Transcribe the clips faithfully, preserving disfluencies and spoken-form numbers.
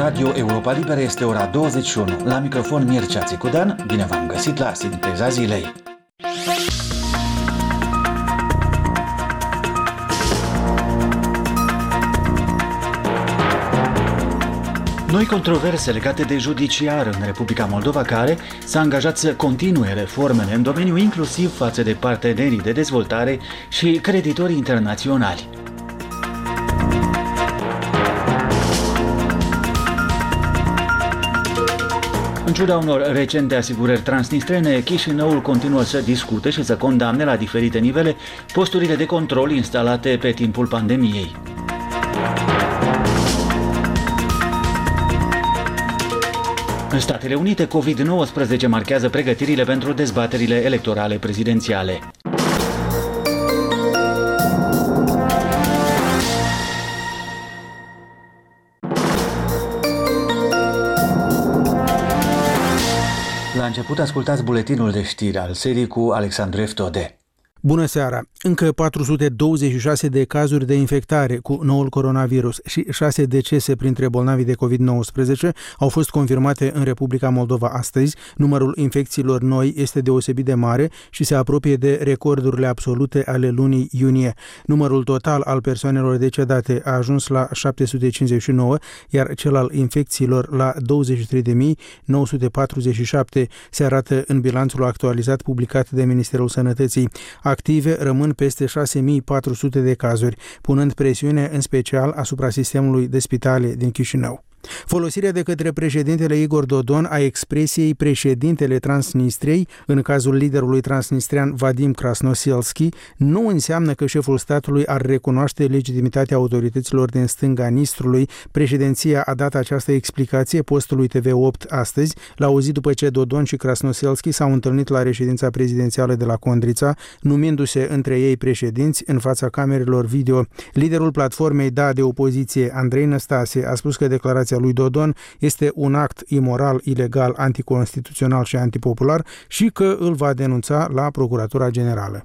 Radio Europa Liberă este ora douăzeci și unu. La microfon Mircea Țicudan, bine v-am găsit la Sinteza Zilei. Noi controverse legate de judiciar în Republica Moldova, care s-a angajat să continue reformele în domeniu, inclusiv față de partenerii de dezvoltare și creditorii internaționali. În ciuda unor recente asigurări transnistrene, Chișinăul continuă să discute și să condamne la diferite nivele posturile de control instalate pe timpul pandemiei. În Statele Unite, covid nouăsprezece marchează pregătirile pentru dezbaterile electorale prezidențiale. La început ascultați buletinul de știri al serii cu Alexandru Eftode. Bună seara! Încă patru sute douăzeci și șase de cazuri de infectare cu noul coronavirus și șase decese printre bolnavii de covid nouăsprezece au fost confirmate în Republica Moldova astăzi. Numărul infecțiilor noi este deosebit de mare și se apropie de recordurile absolute ale lunii iunie. Numărul total al persoanelor decedate a ajuns la șapte sute cincizeci și nouă, iar cel al infecțiilor la douăzeci și trei de mii nouă sute patruzeci și șapte, se arată în bilanțul actualizat publicat de Ministerul Sănătății. Active rămân peste șase mii patru sute de cazuri, punând presiune în special asupra sistemului de spitale din Chișinău. Folosirea de către președintele Igor Dodon a expresiei președintele Transnistriei, în cazul liderului transnistrian Vadim Krasnoselski, nu înseamnă că șeful statului ar recunoaște legitimitatea autorităților din stânga Nistrului. Președinția a dat această explicație postului T V opt astăzi, la o zi după ce Dodon și Krasnoselski s-au întâlnit la reședința prezidențială de la Condrița, numindu-se între ei președinți în fața camerelor video. Liderul platformei Da de opoziție, Andrei Năstase, a spus că declarația lui Dodon este un act imoral, ilegal, anticonstituțional și antipopular și că îl va denunța la Procuratura Generală.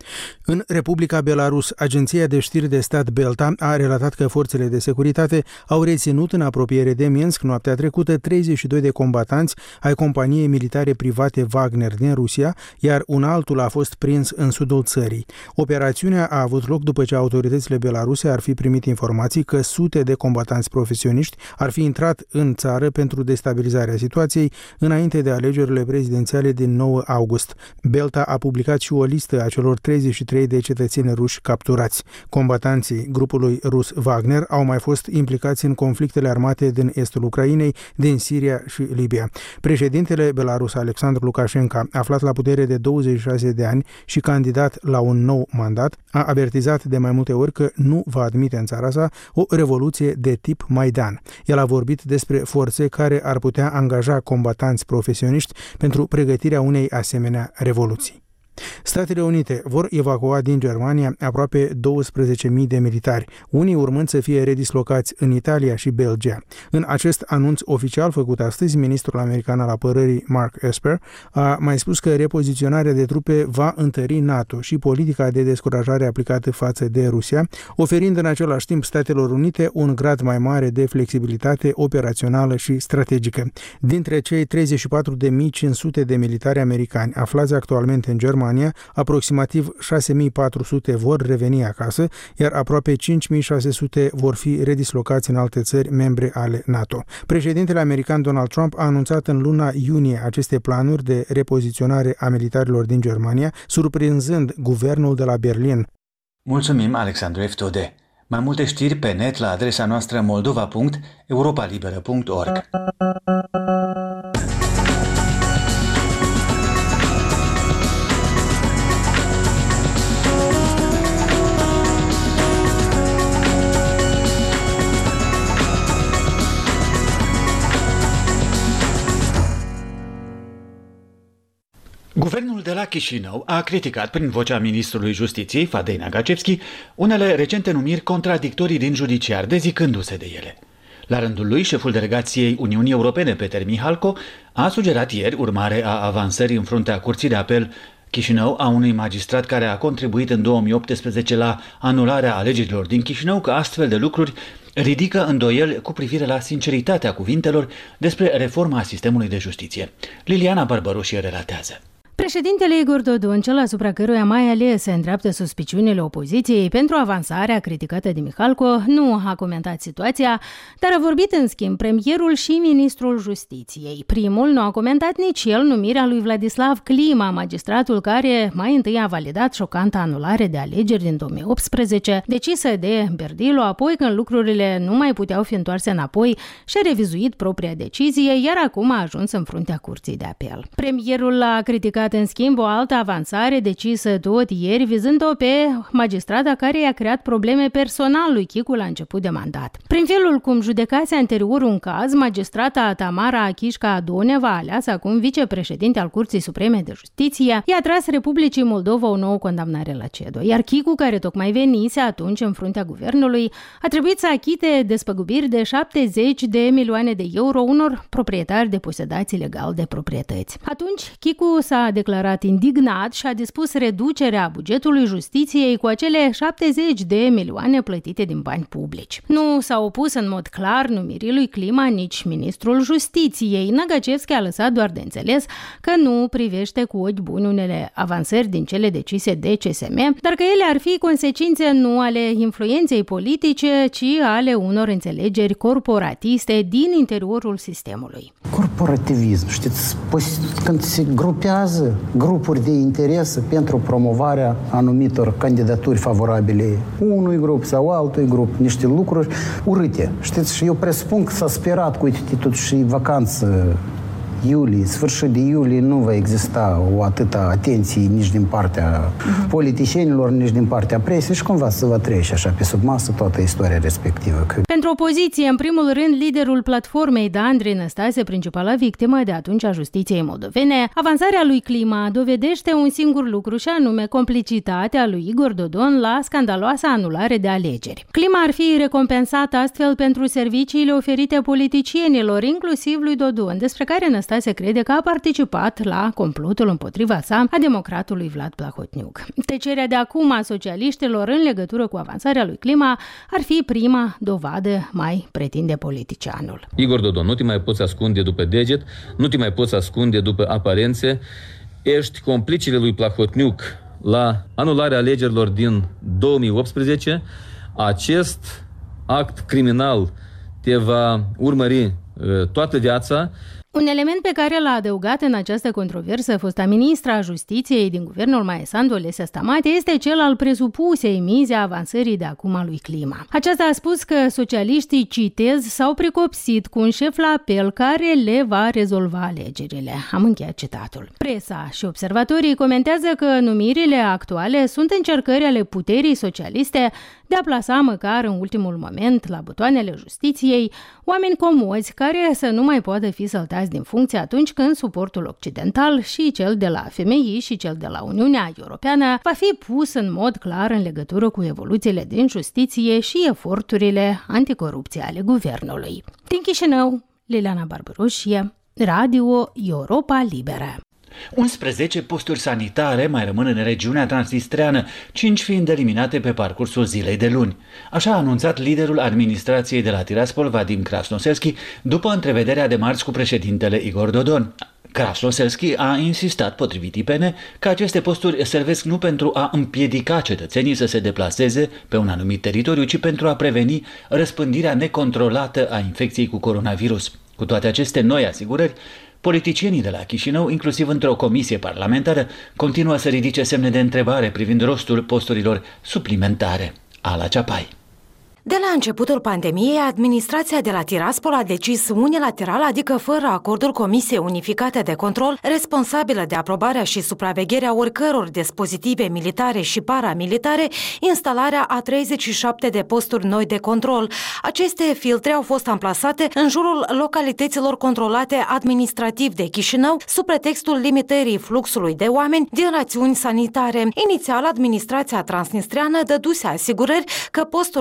În Republica Belarus, agenția de știri de stat Belta a relatat că forțele de securitate au reținut în apropiere de Minsk noaptea trecută treizeci și doi de combatanți ai companiei militare private Wagner din Rusia, iar un altul a fost prins în sudul țării. Operațiunea a avut loc după ce autoritățile belaruse ar fi primit informații că sute de combatanți profesioniști ar fi intrat în țară pentru destabilizarea situației înainte de alegerile prezidențiale din nouă august. Belta a publicat și o listă a celor treizeci și trei de cetățeni ruși capturați. Combatanții grupului rus Wagner au mai fost implicați în conflictele armate din estul Ucrainei, din Siria și Libia. Președintele Belarus, Alexandru Lukashenko, aflat la putere de douăzeci și șase de ani și candidat la un nou mandat, a avertizat de mai multe ori că nu va admite în țara sa o revoluție de tip Maidan. El a vorbit despre forțe care ar putea angaja combatanți profesioniști pentru pregătirea unei asemenea revoluții. Statele Unite vor evacua din Germania aproape douăsprezece mii de militari, unii urmând să fie redislocați în Italia și Belgia. În acest anunț oficial făcut astăzi, ministrul american al apărării Mark Esper a mai spus că repoziționarea de trupe va întări NATO și politica de descurajare aplicată față de Rusia, oferind în același timp Statelor Unite un grad mai mare de flexibilitate operațională și strategică. Dintre cei treizeci și patru de mii cinci sute de militari americani aflați actualmente în Germania, aproximativ șase mii patru sute vor reveni acasă, iar aproape cinci mii șase sute vor fi redislocați în alte țări membre ale NATO. Președintele american Donald Trump a anunțat în luna iunie aceste planuri de repoziționare a militarilor din Germania, surprinzând guvernul de la Berlin. Mulțumim, Alexandru Eftode. Mai multe știri pe net la adresa noastră moldova punct europalibera punct org. Guvernul de la Chișinău a criticat prin vocea ministrului Justiției, Fadei Nagacevski, unele recente numiri contradictorii din judiciar, dezicându-se de ele. La rândul lui, șeful delegației Uniunii Europene, Peter Mihalco, a sugerat ieri, urmare a avansării în fruntea Curții de Apel Chișinău a unui magistrat care a contribuit în două mii optsprezece la anularea alegerilor din Chișinău, că astfel de lucruri ridică îndoieli cu privire la sinceritatea cuvintelor despre reforma sistemului de justiție. Liliana Barbaroșie relatează. Președintele Igor Dodon, cel asupra căruia mai ales se îndreaptă suspiciunile opoziției pentru avansarea criticată de Mihalco, nu a comentat situația, dar a vorbit în schimb premierul și ministrul justiției. Primul nu a comentat nici el numirea lui Vladislav Clima, magistratul care mai întâi a validat șocanta anulare de alegeri din două mii optsprezece, decisă de Berdilo, apoi când lucrurile nu mai puteau fi întoarse înapoi și-a revizuit propria decizie, iar acum a ajuns în fruntea curții de apel. Premierul a criticat în schimb o altă avansare decisă tot ieri, vizând-o pe magistrata care i-a creat probleme personal lui Chicu la început de mandat. Prin felul cum judecase anterior un caz, magistrata Tamara Achișca-Doneva, aleasă acum vicepreședinte al Curții Supreme de Justiție, i-a tras Republicii Moldova o nouă condamnare la C E D O, iar Chicu, care tocmai venise atunci în fruntea guvernului, a trebuit să achite despăgubiri de șaptezeci de milioane de euro unor proprietari deposedați ilegal de proprietăți. Atunci, Chicu s-a declarat indignat și a dispus reducerea bugetului justiției cu acele șaptezeci de milioane plătite din bani publici. Nu s-a opus în mod clar numirii lui Clima nici ministrul justiției. Năgăcevski a lăsat doar de înțeles că nu privește cu ochi buni unele avansări din cele decise de C S M, dar că ele ar fi consecințe nu ale influenței politice, ci ale unor înțelegeri corporatiste din interiorul sistemului. Corporativism, știți, când se grupează grupuri de interes pentru promovarea anumitor candidaturi favorabile unui grup sau altui grup, niște lucruri urâte. Știți, și eu presupun că s-a sperat cu totuși vacanță iulie, sfârșit de iulie, nu va exista o atâta atenție nici din partea uh-huh. politicienilor, nici din partea presei și cumva să va trece așa pe sub masă toată istoria respectivă. Pentru opoziție, în primul rând, liderul platformei Andrei Năstase, principala victimă de atunci a justiției moldovene, avansarea lui Clima dovedește un singur lucru și anume complicitatea lui Igor Dodon la scandaloasa anulare de alegeri. Clima ar fi recompensat astfel pentru serviciile oferite politicienilor, inclusiv lui Dodon, despre care Năstase se crede că a participat la complotul împotriva sa a democratului Vlad Plahotniuc. Tăcerea de acum a socialiștilor în legătură cu avansarea lui Clima ar fi prima dovadă, mai pretinde politicianul. Igor Dodon, nu te mai poți ascunde după deget, nu te mai poți ascunde după aparențe. Ești complicele lui Plahotniuc la anularea alegerilor din două mii optsprezece. Acest act criminal te va urmări toată viața. Un element pe care l-a adăugat în această controversă fosta ministra a Justiției din guvernul Maesandu, Olesia Stamate, este cel al presupusei mize a avansării de acum a lui Clima. Aceasta a spus că socialiștii, citez, s-au precopsit cu un șef la apel care le va rezolva alegerile. Am încheiat citatul. Presa și observatorii comentează că numirile actuale sunt încercări ale puterii socialiste de a plasa măcar în ultimul moment la butoanele justiției oameni comozi care să nu mai poată fi săltați din funcție atunci când suportul occidental și cel de la F M I și cel de la Uniunea Europeană va fi pus în mod clar în legătură cu evoluțiile din justiție și eforturile anticorupție ale guvernului. Din Chișinău, Liliana Barbaroșie, Radio Europa Liberă. unsprezece posturi sanitare mai rămân în regiunea transnistreană, cinci fiind eliminate pe parcursul zilei de luni. Așa a anunțat liderul administrației de la Tiraspol, Vadim Krasnoselski, după întrevederea de marți cu președintele Igor Dodon. Krasnoselski a insistat, potrivit I P N, că aceste posturi servesc nu pentru a împiedica cetățenii să se deplaseze pe un anumit teritoriu, ci pentru a preveni răspândirea necontrolată a infecției cu coronavirus. Cu toate aceste noi asigurări, politicienii de la Chișinău, inclusiv într-o comisie parlamentară, continuă să ridice semne de întrebare privind rostul posturilor suplimentare. Ala Ceapai. De la începutul pandemiei, administrația de la Tiraspol a decis unilateral, adică fără acordul Comisiei Unificate de Control, responsabilă de aprobarea și supravegherea oricăror dispozitive militare și paramilitare, instalarea a treizeci și șapte de posturi noi de control. Aceste filtre au fost amplasate în jurul localităților controlate administrativ de Chișinău, sub pretextul limitării fluxului de oameni din rațiuni sanitare. Inițial, administrația transnistreană dăduse asigurări că posturile de control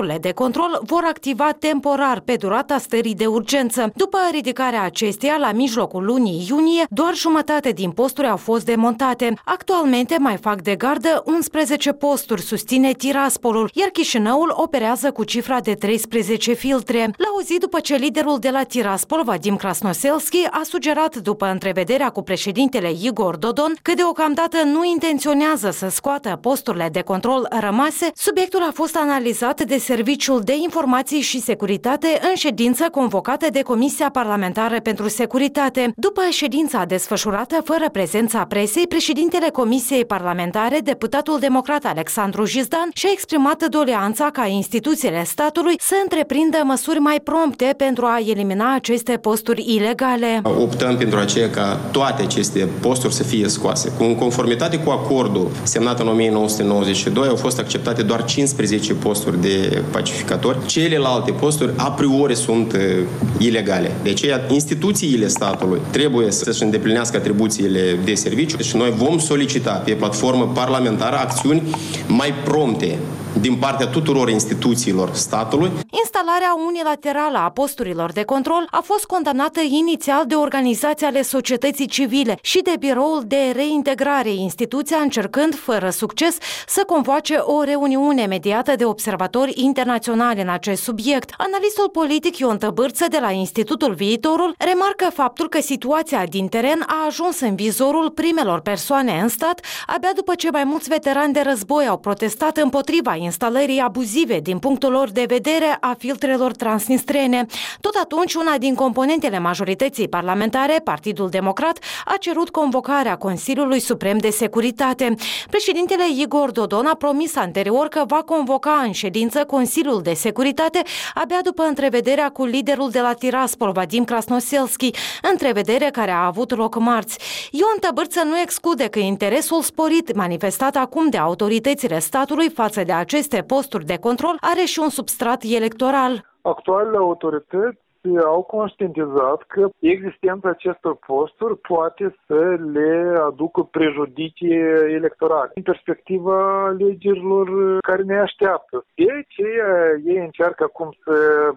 control vor activa temporar pe durata stării de urgență. După ridicarea acesteia, la mijlocul lunii iunie, doar jumătate din posturi au fost demontate. Actualmente mai fac de gardă unsprezece posturi, susține Tiraspolul, iar Chișinăul operează cu cifra de treisprezece filtre. La o zi după ce liderul de la Tiraspol, Vadim Krasnoselski, a sugerat după întrevederea cu președintele Igor Dodon că deocamdată nu intenționează să scoată posturile de control rămase, subiectul a fost analizat de Serviciul de Informații și Securitate în ședință convocată de Comisia Parlamentară pentru Securitate. După ședința desfășurată fără prezența presei, președintele Comisiei Parlamentare, deputatul democrat Alexandru Jizdan, și-a exprimat doleanța ca instituțiile statului să întreprindă măsuri mai prompte pentru a elimina aceste posturi ilegale. Optăm pentru aceea ca toate aceste posturi să fie scoase. În conformitate cu acordul semnat în o mie nouă sute nouăzeci și doi, au fost acceptate doar cincisprezece posturi de pacificatori. Celelalte posturi, a priori, sunt uh, ilegale. De aceea, instituțiile statului trebuie să-și îndeplinească atribuțiile de serviciu și noi vom solicita pe platformă parlamentară acțiuni mai prompte din partea tuturor instituțiilor statului. Instalarea unilaterală a posturilor de control a fost condamnată inițial de organizații ale societății civile și de Biroul de Reintegrare, instituția încercând, fără succes, să convoace o reuniune mediată de observatori internaționali în acest subiect. Analistul politic Ion Tăbârță de la Institutul Viitorul remarcă faptul că situația din teren a ajuns în vizorul primelor persoane în stat abia după ce mai mulți veterani de război au protestat împotriva instalării abuzive din punctul lor de vedere a filtrelor transnistrene. Tot atunci, una din componentele majorității parlamentare, Partidul Democrat, a cerut convocarea Consiliului Suprem de Securitate. Președintele Igor Dodon a promis anterior că va convoca în ședință Consiliul de Securitate abia după întrevederea cu liderul de la Tiraspol, Vadim Krasnoselski, întrevedere care a avut loc marți. Ion Tăbârță nu exclude că interesul sporit manifestat acum de autoritățile statului față de aceste posturi de control are și un substrat electoral. Actualele autorități au conștientizat că existența acestor posturi poate să le aducă prejudicii electorale în perspectiva alegerilor care ne așteaptă. De aceea ei încearcă acum să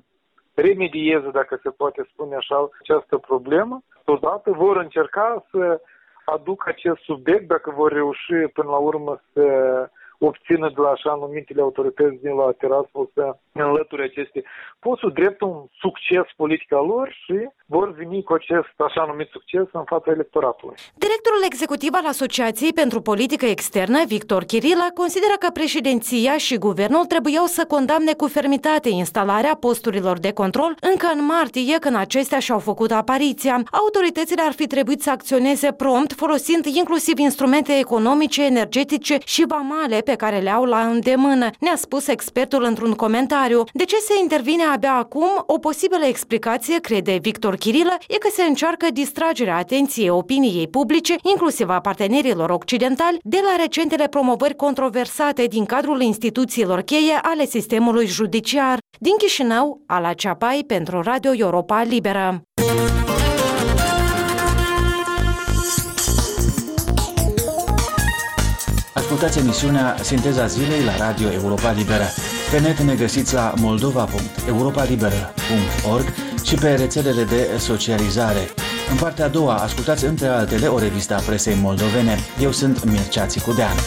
remedieze, dacă se poate spune așa, această problemă. Totodată vor încerca să aducă acest subiect, dacă vor reuși până la urmă să obțină de la așa numitele autorități din la Tiraspol să înlăture aceste posturi drept un succes politic al lor și vor veni cu acest așa numit succes în fața electoratului. Directorul executiv al Asociației pentru Politică Externă, Victor Chirilă, consideră că președinția și guvernul trebuiau să condamne cu fermitate instalarea posturilor de control încă în martie, când acestea și-au făcut apariția. Autoritățile ar fi trebuit să acționeze prompt, folosind inclusiv instrumente economice, energetice și vamale pe care le au la îndemână, ne-a spus expertul într-un comentariu. De ce se intervine abia acum? O posibilă explicație, crede Victor Chirilă, e că se încearcă distragerea atenției opiniei publice, inclusiv a partenerilor occidentali, de la recentele promovări controversate din cadrul instituțiilor cheie ale sistemului judiciar. Din Chișinău, Ala Ceapai pentru Radio Europa Liberă. Ascultați emisiunea Sinteza Zilei la Radio Europa Liberă. Pe net ne găsiți la moldova punct europa liberă punct org și pe rețelele de socializare. În partea a doua ascultați între altele o revistă a presei moldovene. Eu sunt Mircea Țicudean.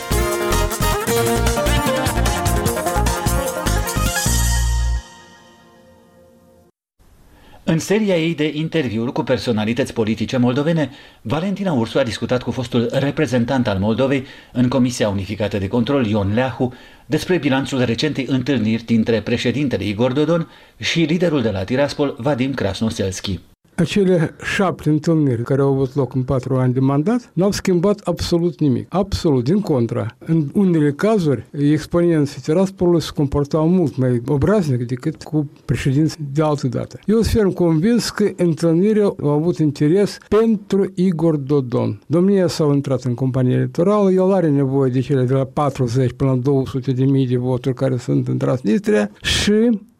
În seria ei de interviuri cu personalități politice moldovene, Valentina Ursu a discutat cu fostul reprezentant al Moldovei în Comisia Unificată de Control, Ion Leahu, despre bilanțul recentei întâlniri dintre președintele Igor Dodon și liderul de la Tiraspol, Vadim Krasnoselski. Acele șapte întâlniri care au avut loc în patru ani de mandat n-au schimbat absolut nimic. Absolut, din contra. În unele cazuri, exponenții Tiraspolului se comportau mult mai obraznic decât cu președinții de altă dată. Eu sunt ferm convins că întâlnirea au avut interes pentru Igor Dodon. Domnia s-au intrat în companie electorală, el are nevoie de cele de la patruzeci până la două sute de mii de voturi care sunt în Transnistria și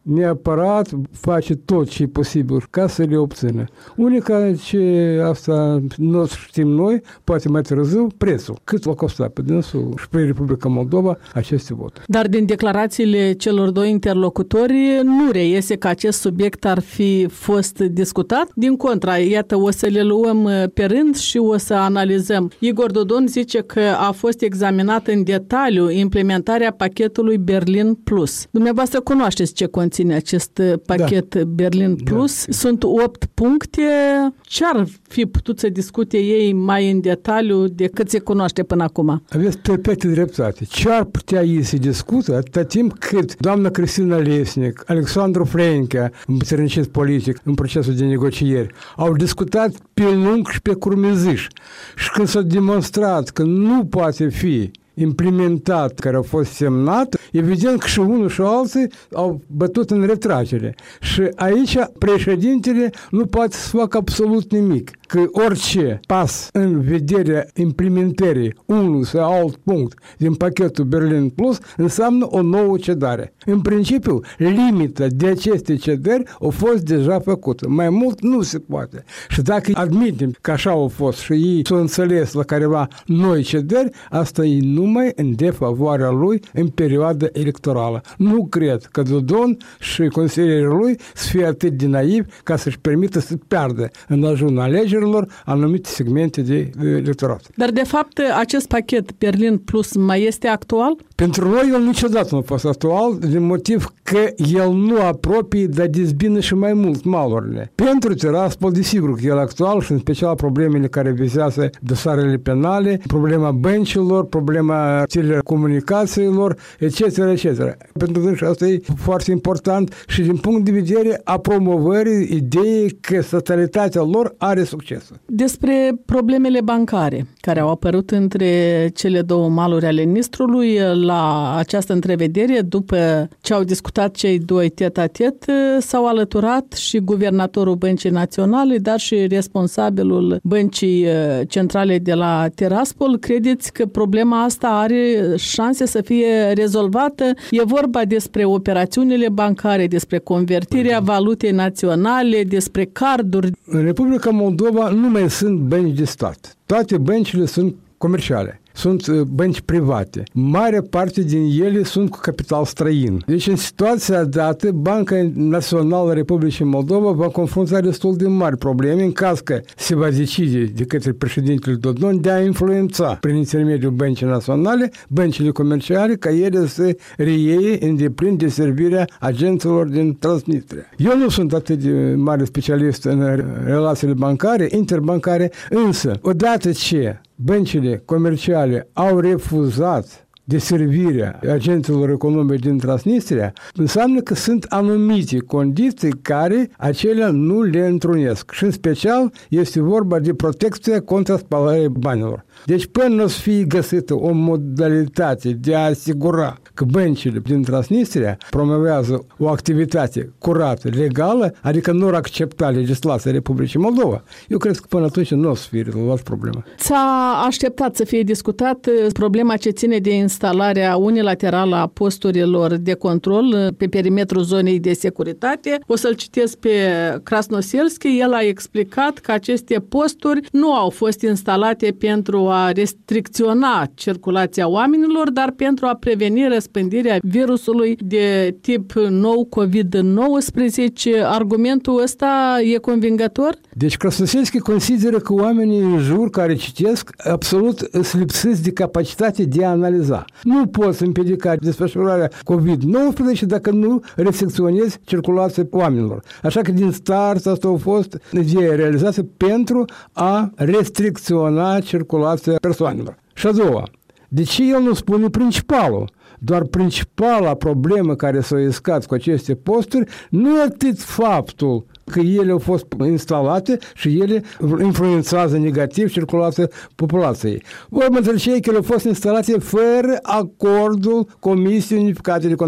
neapărat face tot ce e posibil ca să le obțină. Unica ce asta nu știm noi, poate mai târziu, prețul. Cât va costa pe dânsul și pe Republica Moldova aceste voturi. Dar din declarațiile celor doi interlocutori nu reiese că acest subiect ar fi fost discutat. Din contra, iată, o să le luăm pe rând și o să analizăm. Igor Dodon zice că a fost examinată în detaliu implementarea pachetului Berlin Plus. Dumneavoastră cunoașteți ce conține acest pachet da. Berlin Plus. Da. Sunt opt puncte. Ce ar fi putut să discute ei mai în detaliu decât se cunoaște până acum? Aveți perfectă dreptate. Ce ar putea ei să discută atâta timp cât doamna Cristina Lesnic, Alexandru Frenchea, împățărnicesc politic în procesul de negocieri, au discutat pe lung și pe curmeziș. Și când s-a demonstrat că nu poate fi implementat, care a fost semnat, evident că și unul și alții au bătut în retragere. Și aici președintele nu poate să facă absolut nimic. Că orice pas în vederea implementării unul sau alt punct din pachetul Berlin Plus înseamnă o nouă cedare. În principiu, limita de aceste cedări a fost deja făcută. Mai mult nu se poate. Și dacă admitem că așa au fost și ei s-au înțeles la careva noi cedări, asta e numai în defavoarea lui în perioada electorală. Nu cred că Dodon și consilierii lui să fie atât de naivi ca să-și permită să piardă în ajunul alegerilor anumite segmente de electorat. Dar, de fapt, acest pachet Berlin Plus mai este actual? Pentru noi el niciodată nu a fost actual, din motiv că el nu apropie, dar dezbină și mai mult malurile. Pentru Tiraspol, desigur că el actual și în special problemele care vizează dosarele penale, problema băncilor, problema telecomunicațiilor, et cetera, et cetera. Pentru că asta e foarte important și din punct de vedere a promovării ideii că statalitatea lor are succes. Despre problemele bancare care au apărut între cele două maluri ale Nistrului la această întrevedere, după ce au discutat cei doi tet-a-tet, s-au alăturat și guvernatorul Băncii Naționale, dar și responsabilul Băncii Centrale de la Tiraspol. Credeți că problema asta are șanse să fie rezolvată? E vorba despre operațiunile bancare, despre convertirea valutei naționale, despre carduri. În Republica Moldova nu mai sunt bănci de stat. Toate băncile sunt comerciale. Sunt bănci private. Mare parte din ele sunt cu capital străin. Deci, în situația dată, Banca Națională a Republicii Moldova va confrunta destul de mari probleme în caz că se va decide de către președintele Dodon de a influența prin intermediul Băncii Naționale băncile comerciale ca ele să reieie în deplin de servirea agenților din Transnistria. Eu nu sunt atât de mare specialist în relațiile bancare, interbancare, însă, odată ce băncile comerciale au refuzat deservirea agenților economici din Transnistria, înseamnă că sunt anumite condiții care acelea nu le întrunesc. Și în special este vorba de protecția contra spălării banilor. Deci până nu o să fie găsită o modalitate de a asigura că băncile din Transnistria promovează o activitate curată, legală, adică nu ar accepta legislația Republicii Moldova, eu cred că până atunci nu o să fie rezolvat problema. S-a așteptat să fie discutat problema ce ține de instalarea unilaterală a posturilor de control pe perimetrul zonei de securitate. O să-l citesc pe Krasnoselski. El a explicat că aceste posturi nu au fost instalate pentru a restricționa circulația oamenilor, dar pentru a preveni răspândirea virusului de tip nou covid nouăsprezece. Argumentul ăsta e convingător? Deci Krasnoselski consideră că oamenii în jur care citesc absolut sunt lipsiți de capacitate de a analiza. Nu poți împiedica desfășurarea covid nouăsprezece dacă nu restricționezi circulația oamenilor. Așa că din start asta a fost ideea realizată pentru a restricționa circulația persoanelor. Și a doua, de ce el nu spune principalul? Doar principala problemă care s-a iscat cu aceste posturi nu e atât faptul că ele au fost instalate și ele influențează negativ circulația populației. Vorba între cei care au fost instalate fără acordul Comisiei Unificate de Control.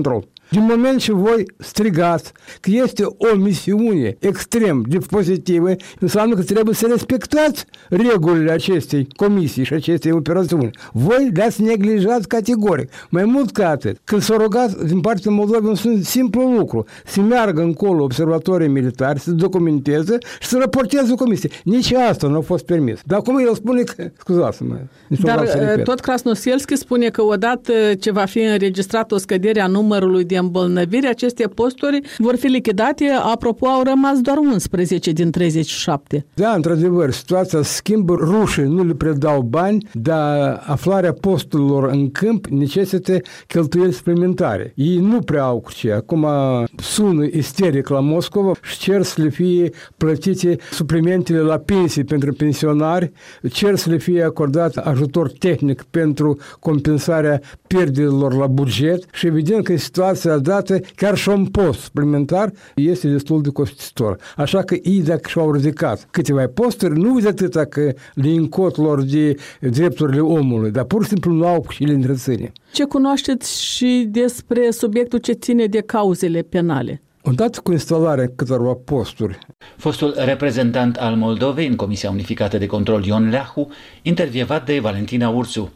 Din moment ce voi strigați că este o misiune extrem de pozitivă, înseamnă că trebuie să respectați regulile acestei comisii și acestei operațiuni. Voi le-ați neglijat categoric. Mai mult ca atât, când s-au rugat din partea Moldovei un simplu lucru, să meargă încolo observatorii militari, să documenteze și să raporteze comisie. Nici asta nu a fost permis. Dar acum el spune că, scuzați-mă, dar tot Krasnoselski spune că odată ce va fi înregistrată o scădere a numărului de îmbolnăviri, aceste posturi vor fi lichidate. Apropo, au rămas doar unsprezece din treizeci și șapte. Da, într-adevăr, situația schimbă, rușii nu le predau bani, dar aflarea posturilor în câmp necesită cheltuieli suplimentare. Ei nu prea au cu ce. Acum sună isteric la Moscova și cer să le fie plătite suplimentele la pensii pentru pensionari, cer să le fie acordat ajutor tehnic pentru compensarea pierderilor la buget și evident că în situația dată chiar și un post suplimentar este destul de costisitor. Așa că ei dacă și-au ridicat câteva posturi, nu uite atâta că le încot lor de drepturile omului, dar pur și simplu nu au și le întreține. Ce cunoașteți și despre subiectul ce ține de cauzele penale? Odată cu instalarea câtorva posturi. Fostul reprezentant al Moldovei în Comisia Unificată de Control Ion Leahu, intervievat de Valentina Ursu.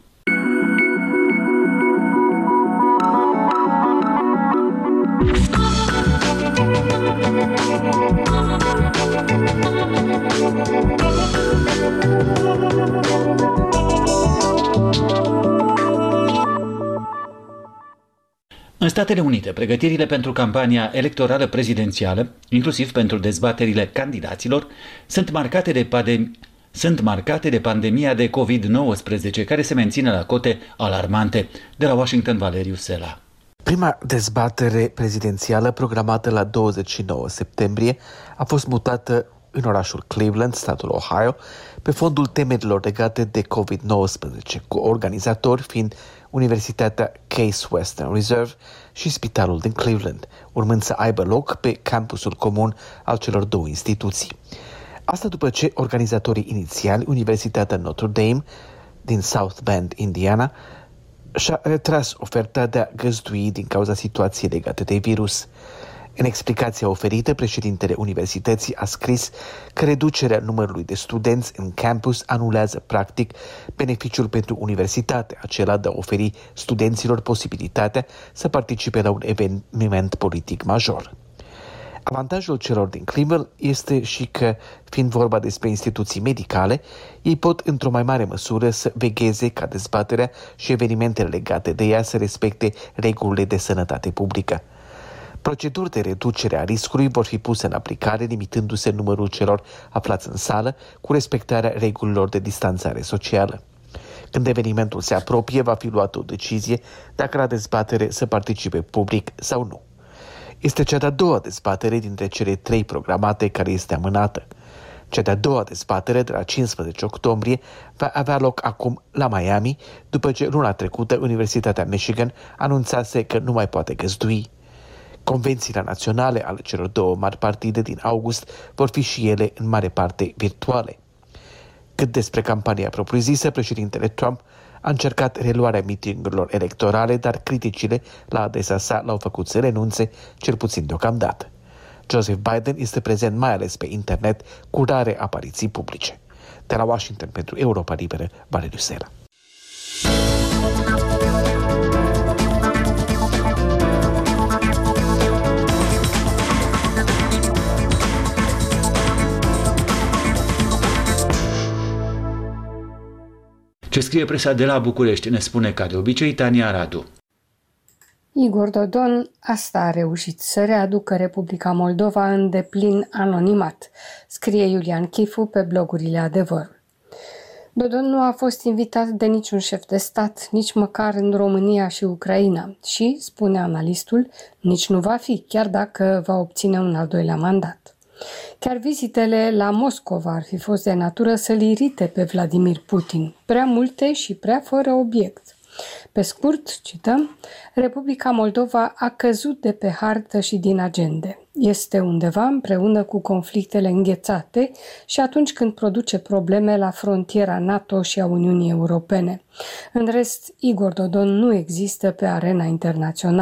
În Statele Unite, pregătirile pentru campania electorală prezidențială, inclusiv pentru dezbaterile candidaților, sunt marcate de, pandem- sunt marcate de pandemia de covid nouăsprezece, care se menține la cote alarmante. De la Washington, Valeriu Sela. Prima dezbatere prezidențială, programată la douăzeci și nouă septembrie, a fost mutată în orașul Cleveland, statul Ohio, pe fondul temerilor legate de covid nouăsprezece, cu organizatori fiind Universitatea Case Western Reserve și Spitalul din Cleveland, urmând să aibă loc pe campusul comun al celor două instituții. Asta după ce organizatorii inițiali, Universitatea Notre Dame din South Bend, Indiana, și-a retras oferta de a găzdui din cauza situației legate de virus. În explicația oferită, președintele universității a scris că reducerea numărului de studenți în campus anulează practic beneficiul pentru universitate, acela de a oferi studenților posibilitatea să participe la un eveniment politic major. Avantajul celor din Cleveland este și că, fiind vorba despre instituții medicale, ei pot într-o mai mare măsură să vegheze ca dezbaterea și evenimentele legate de ea să respecte regulile de sănătate publică. Proceduri de reducere a riscului vor fi puse în aplicare, limitându-se numărul celor aflați în sală cu respectarea regulilor de distanțare socială. Când evenimentul se apropie, va fi luată o decizie dacă la dezbatere să participe public sau nu. Este cea de-a doua dezbatere dintre cele trei programate care este amânată. Cea de-a doua dezbatere de la cincisprezece octombrie va avea loc acum la Miami, după ce luna trecută Universitatea Michigan anunțase că nu mai poate găzdui. Convențiile naționale ale celor două mari partide din august vor fi și ele în mare parte virtuale. Cât despre campania propriu-zisă, președintele Trump a încercat reluarea mitingurilor electorale, dar criticile la adresa sa l-au făcut să renunțe, cel puțin deocamdată. Joseph Biden este prezent mai ales pe internet, cu rare apariții publice. De la Washington pentru Europa Liberă, Valeriu Sela. Ce scrie presa de la București, ne spune ca de obicei Tania Radu. Igor Dodon asta a reușit, să readucă Republica Moldova în deplin anonimat, scrie Iulian Chifu pe blogurile Adevăr. Dodon nu a fost invitat de niciun șef de stat, nici măcar în România și Ucraina și, spune analistul, nici nu va fi, chiar dacă va obține un al doilea mandat. Chiar vizitele la Moscova ar fi fost de natură să-l irite pe Vladimir Putin, prea multe și prea fără obiect. Pe scurt, cităm, Republica Moldova a căzut de pe hartă și din agende. Este undeva împreună cu conflictele înghețate și atunci când produce probleme la frontiera NATO și a Uniunii Europene. În rest, Igor Dodon nu există pe arena internațională.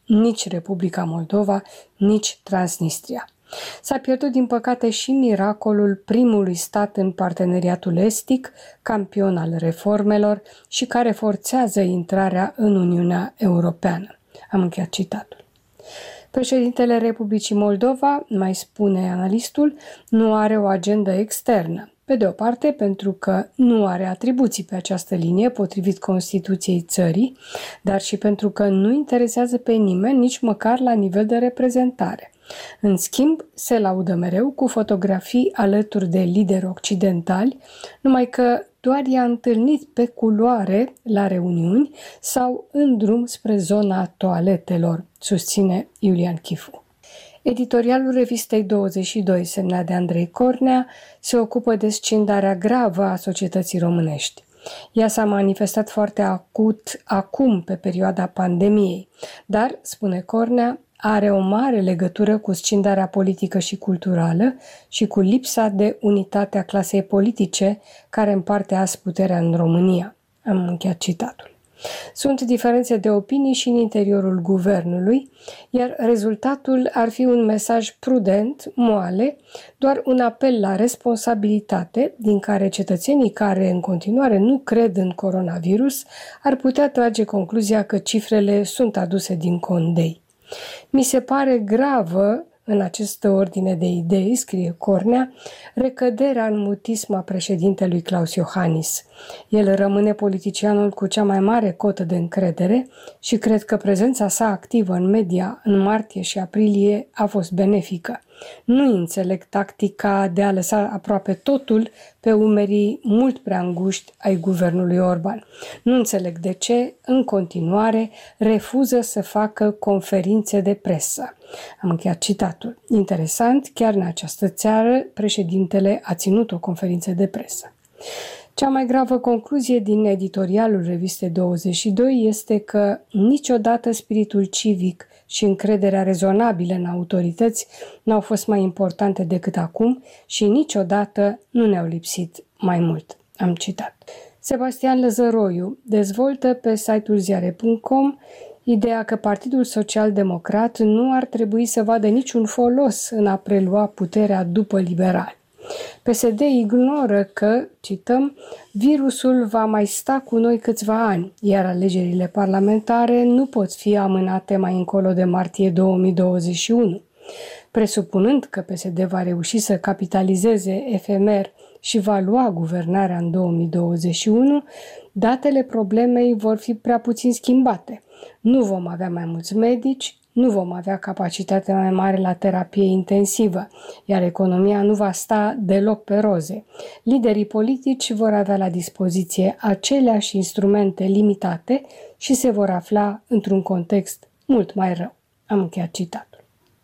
nici Republica Moldova, nici Transnistria. S-a pierdut, din păcate, și miracolul primului stat în parteneriatul estic, campion al reformelor și care forțează intrarea în Uniunea Europeană. Am încheiat citatul. Președintele Republicii Moldova, mai spune analistul, nu are o agendă externă. Pe de o parte, pentru că nu are atribuții pe această linie potrivit Constituției țării, dar și pentru că nu interesează pe nimeni, nici măcar la nivel de reprezentare. În schimb, se laudă mereu cu fotografii alături de lideri occidentali, numai că doar i-a întâlnit pe culoare la reuniuni sau în drum spre zona toaletelor, susține Iulian Chifu. Editorialul revistei douăzeci și doi, semnat de Andrei Cornea, se ocupă de scindarea gravă a societății românești. Ea s-a manifestat foarte acut acum, pe perioada pandemiei, dar, spune Cornea, are o mare legătură cu scindarea politică și culturală și cu lipsa de unitate a clasei politice care împarte azi puterea în România. Am încheiat citatul. Sunt diferențe de opinii și în interiorul guvernului, iar rezultatul ar fi un mesaj prudent, moale, doar un apel la responsabilitate, din care cetățenii care în continuare nu cred în coronavirus ar putea trage concluzia că cifrele sunt aduse din condei. Mi se pare gravă, în această ordine de idei, scrie Cornea, recăderea în mutism a președintelui Klaus Iohannis. El rămâne politicianul cu cea mai mare cotă de încredere și cred că prezența sa activă în media în martie și aprilie a fost benefică. Nu înțeleg tactica de a lăsa aproape totul pe umerii mult prea înguști ai guvernului Orban. Nu înțeleg de ce, în continuare, refuză să facă conferințe de presă. Am încheiat citatul. Interesant, chiar în această țară, președintele a ținut o conferință de presă. Cea mai gravă concluzie din editorialul revistei douăzeci și doi este că niciodată spiritul civic și încrederea rezonabilă în autorități n-au fost mai importante decât acum și niciodată nu ne-au lipsit mai mult. Am citat. Sebastian Lăzăroiu dezvoltă pe site-ul ziare punct com ideea că Partidul Social Democrat nu ar trebui să vadă niciun folos în a prelua puterea după liberali. P S D ignoră că, cităm, virusul va mai sta cu noi câțiva ani, iar alegerile parlamentare nu pot fi amânate mai încolo de martie două mii douăzeci și unu. Presupunând că P S D va reuși să capitalizeze efemer și va lua guvernarea în două mii douăzeci și unu, datele problemei vor fi prea puțin schimbate. Nu vom avea mai mulți medici, nu vom avea capacitate mai mare la terapie intensivă, iar economia nu va sta deloc pe roze. Liderii politici vor avea la dispoziție aceleași instrumente limitate și se vor afla într-un context mult mai rău. Am încheiat citatul.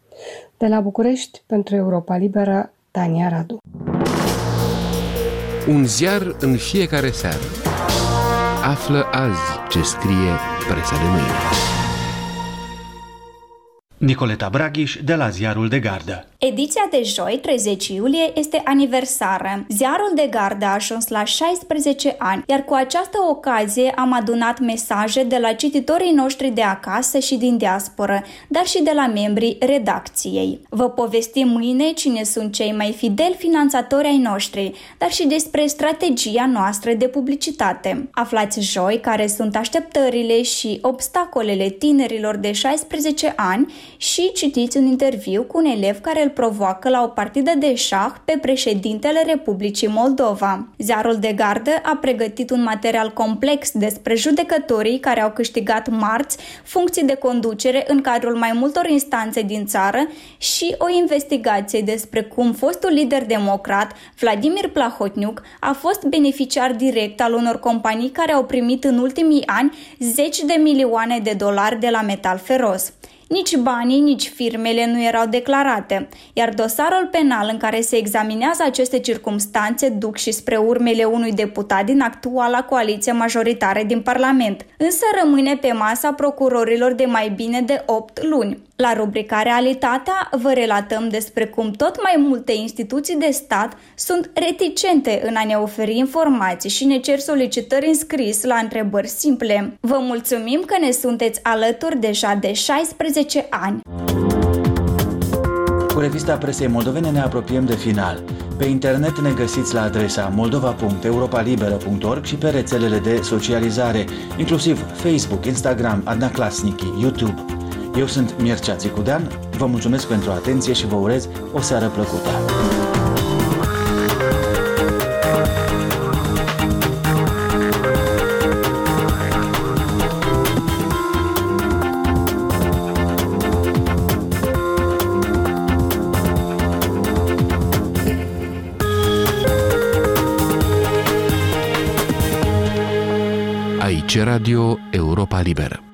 De la București, pentru Europa Liberă, Tania Radu. Un ziar în fiecare seară. Află azi ce scrie presa de mâine. Nicoleta Braghiș, de la Ziarul de Gardă. Ediția de joi, treizeci iulie, este aniversară. Ziarul de Gardă a ajuns la șaisprezece ani, iar cu această ocazie am adunat mesaje de la cititorii noștri de acasă și din diasporă, dar și de la membrii redacției. Vă povestim mâine cine sunt cei mai fideli finanțatori ai noștri, dar și despre strategia noastră de publicitate. Aflați joi care sunt așteptările și obstacolele tinerilor de șaisprezece ani și citiți un interviu cu un elev care îl provoacă la o partidă de șah pe președintele Republicii Moldova. Ziarul de Gardă a pregătit un material complex despre judecătorii care au câștigat marți funcții de conducere în cadrul mai multor instanțe din țară și o investigație despre cum fostul lider democrat, Vladimir Plahotniuc, a fost beneficiar direct al unor companii care au primit în ultimii ani zeci de milioane de dolari de la Metal Feros. Nici banii, nici firmele nu erau declarate, iar dosarul penal în care se examinează aceste circumstanțe duc și spre urmele unui deputat din actuala coaliție majoritară din Parlament, însă rămâne pe masa procurorilor de mai bine de opt luni. La rubrica Realitatea vă relatăm despre cum tot mai multe instituții de stat sunt reticente în a ne oferi informații și ne cer solicitări în scris la întrebări simple. Vă mulțumim că ne sunteți alături deja de șaisprezece ani. Cu revista presei moldovene ne apropiem de final. Pe internet ne găsiți la adresa moldova punct europa liberă punct org și pe rețelele de socializare, inclusiv Facebook, Instagram, Adnaclasnici, YouTube. Eu sunt Mircea Țicudean, vă mulțumesc pentru atenție și vă urez o seară plăcută. Aici Radio Europa Liberă.